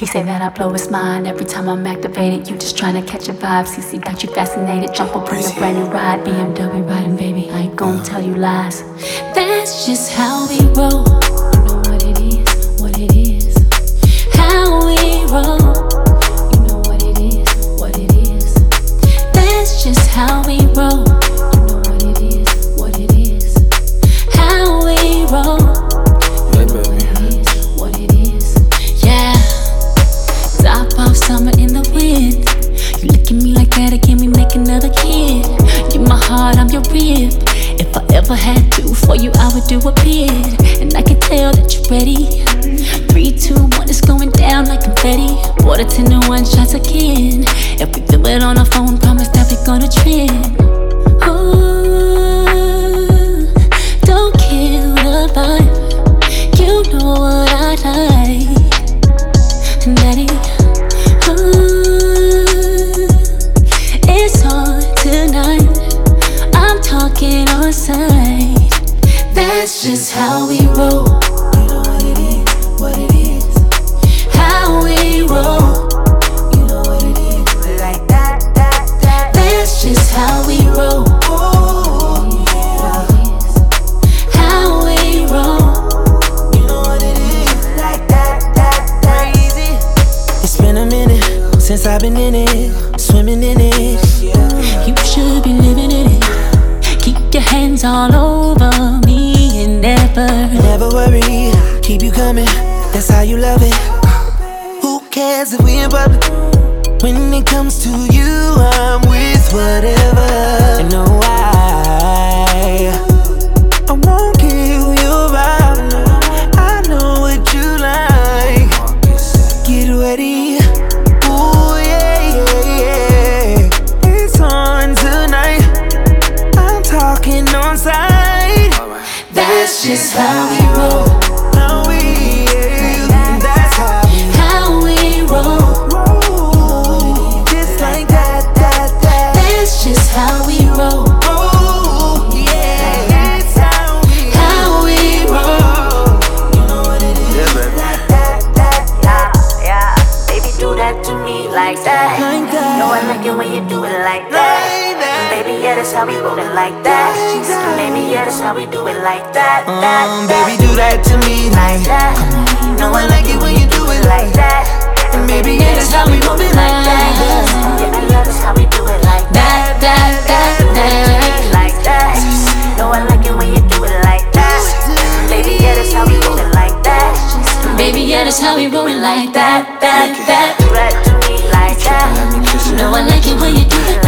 He say that I blow his mind every time I'm activated. You just tryna catch a vibe. CC got you fascinated. Jump up on a brand new ride. BMW riding, baby. I ain't gon' tell you lies. That's just how we roll. You know what it is, what it is. How we roll. You know what it is, what it is. That's just how we roll. You know what it is, what it is. How we roll. Summer in the wind. You look at me like that again, we make another kid. You're my heart, I'm your rib. If I ever had to, for you I would do a bid. And I can tell that you're ready. 3, 2, 1, it's going down like confetti. Water 10 to 1 shots again. If we feel it on our phone, promise that we're gonna trend. Ooh, don't kill the vibe. You know what I like, Daddy. It's on tonight. I'm talking on sight. That's just how we roll. You know what it is, what it is. How we roll. You know what it is, like that. That's just how we roll. How we roll. You know what it is, like that. Crazy. It's been a minute since I've been in it, swimming in it. You should be living in it. Keep your hands all over me and never worry, keep you coming. That's how you love it. Who cares if we in public? When it comes to you, I'm with whatever. And no, I won't kill your vibe. I know what you like. Get ready. On side. That's just how we roll. How we, that's how we roll. Just like that. That's just how we roll. Oh, yeah, that's how we roll. You know what it is. Yeah, baby, do that to me like that. No, I like it when you do it like that. Baby, yeah, that's how we rollin' like that. Baby, yeah, that's how we do it like that. Baby, do that to me like that. No, I like it when you do it like that. And baby, yeah, that's how we roll it like that. Baby, yeah, that's how we do it like that. Like that. No, I like it when you do it like that. Baby, yeah, that's how we roll it like that. Baby, yeah, that's how we roll it like that. Do that to me like that. No, I like it when you do it